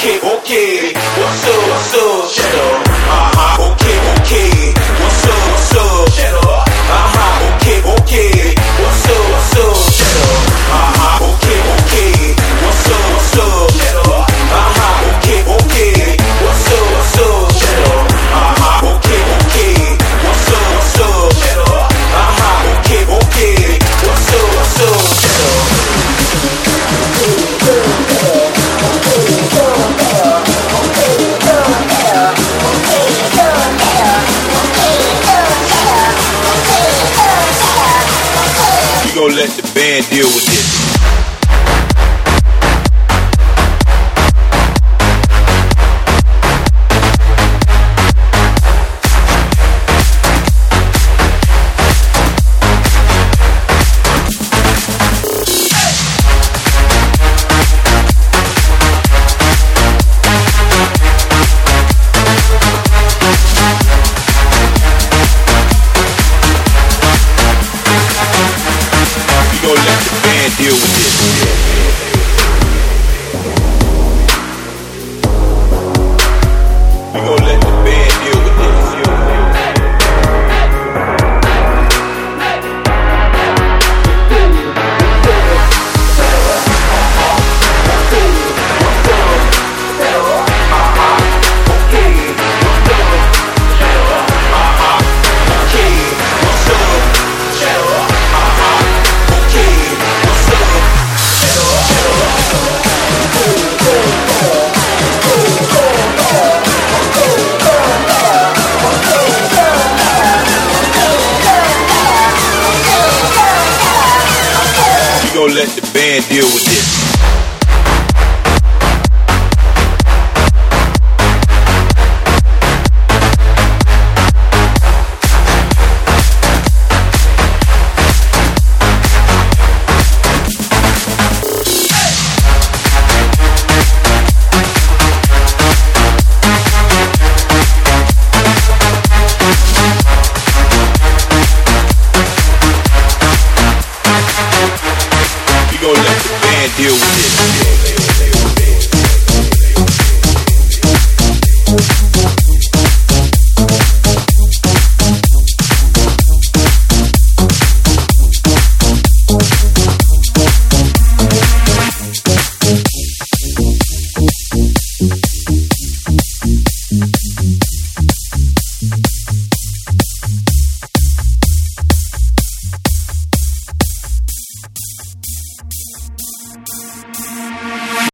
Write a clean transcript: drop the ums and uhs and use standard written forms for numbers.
okay, okay. What's up, Shadow? Okay, okay. What's up, Shadow? Okay, okay. What's up, Shadow? Okay, okay. What's up, Shadow? Okay, okay. What's up, Shadow? Okay, okay. What's up, Shadow? Okay, okay. What's up, Shadow? We gon' let the band deal with this. Deal with this. We gon' let the band deal with this. We gon' let the band deal with this. We gon' let the band deal with this.